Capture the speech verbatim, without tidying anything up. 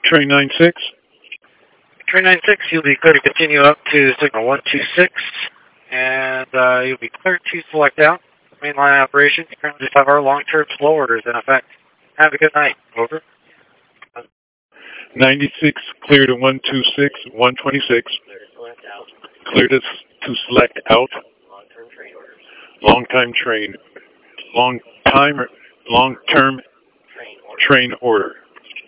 Train nine six. Train nine six, you'll be clear to continue up to signal one two six, and uh, you'll be clear to select out. Mainline operation, you currently just have our long-term slow orders in effect. Have a good night. Over. ninety-six, clear to one two six, one twenty-six. Clear to, to select out. Long-term train orders. Long-time train. Long time, long-term Train order. train order.